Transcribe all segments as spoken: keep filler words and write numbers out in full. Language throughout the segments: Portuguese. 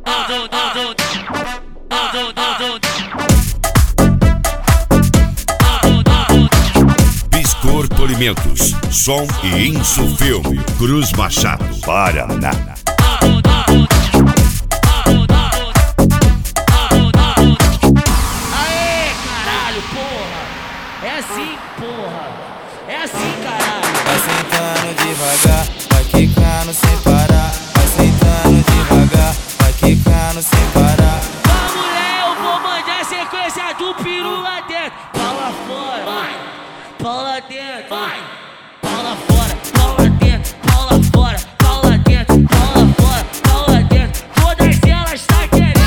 Biscor Polimentos, som e Insufilme, Cruz Machado, Paraná. Aê, caralho, porra! É assim, porra! É assim, caralho! Vai sentando devagar, vai quicando sem parar. Vai sentando devagar, vai quicando sem parar. Vamos, mulher, eu vou mandar a sequência do peru lá dentro. Pau lá fora, vai! Pau lá dentro, vai! Pau lá fora, pau lá dentro, pau lá fora, pau lá dentro, pau lá fora, pau lá dentro. Todas elas tá querendo.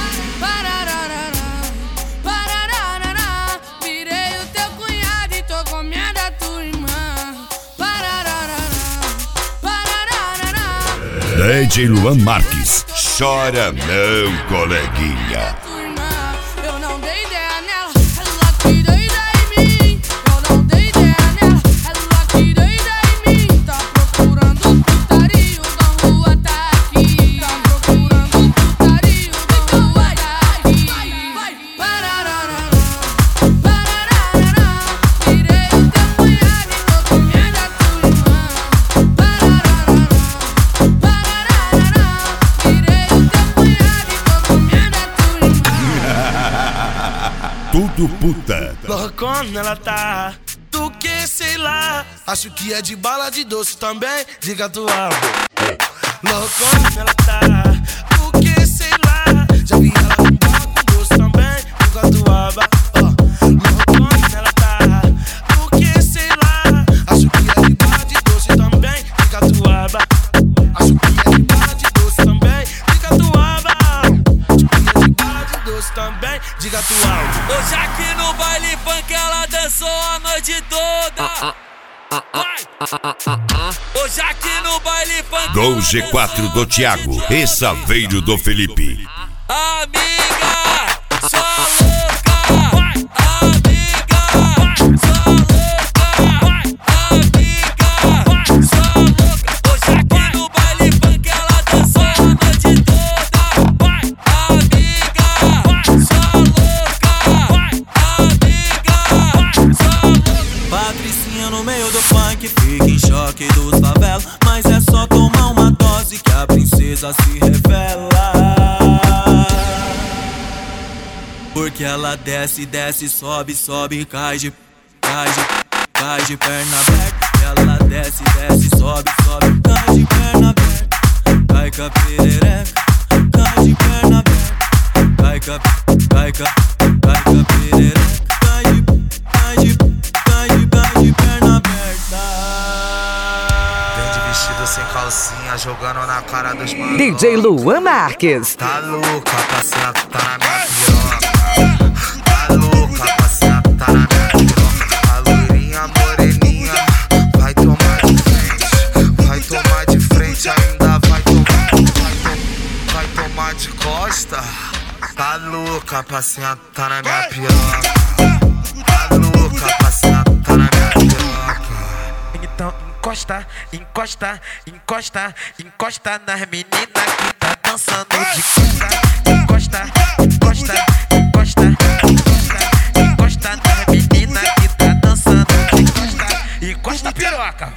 Parararará, virei o teu cunhado e tô comendo a tua irmã. Parararará, parararará. D J Luan Marques, chora não, coleguinha. Tua irmã, eu não dei ideia nela, ela que deu ideia em mim. Eu não dei ideia nela, ela que deu ideia em mim. Tá procurando putaria, da rua tá aqui. Tá procurando putaria, da rua tá aqui. Parararará, parararará, virei o teu cunhado e tô comendo a tua irmã. Parararará, parararará, virei o teu cunhado e tô comendo a tua irmã. Tudo puta. Loucona ela tá, do que sei lá. Acho que é de bala de doce também, diga tua boca. Loucona ela tá, do que sei lá. Já vi ela com bala com doce também, diga tua boca. Loucona ela tá, do que sei lá. Acho que é de bala de doce também, diga tua boca. Acho que é de bala de doce também, diga tua boca. Acho que é de bala de doce também, diga tua boca. Hoje aqui no baile funk ela dançou a noite toda. Vai! Hoje aqui no baile funk Gol G quatro do Thiago e Saveiro do Felipe. amiga, só louca. Vai! Amiga, só louca. Vai! Amiga, só louca. Hoje aqui no baile funk ela dançou a noite toda. Vai! Amiga, só louca. Vai! Amiga, só louca. Patricinha no meio do funk, fica em choque dos favelas. Mas é só tomar uma dose que a princesa se revela. Porque ela desce, desce, sobe, sobe, cai de, cai de, cai de perna aberta. Ela desce, desce, sobe, sobe, cai de perna aberta. Cai com a perereca, cai de perna aberta. Cai com a, cai com a, cai com a perereca. Cai de, cai de, cai de, cai de perna aberta. Vem de vestido sem calcinha, jogando na cara dos manos. D J Luan Marques. Tá louca pra sentar na minha piroca. Tá louca pra sentar na minha piroca. A loirinha moreninha vai tomar de frente. Vai tomar de frente, ainda vai tomar, vai, to vai tomar de costa. Tá louca pra sentar na minha piroca. Tá louca pra sentar na minha piroca. Então encosta, encosta, encosta, encosta nas meninas que tá dançando de costa. Encosta, encosta, encosta, encosta, encosta nas meninas que tá dançando de costa. Encosta a piroca.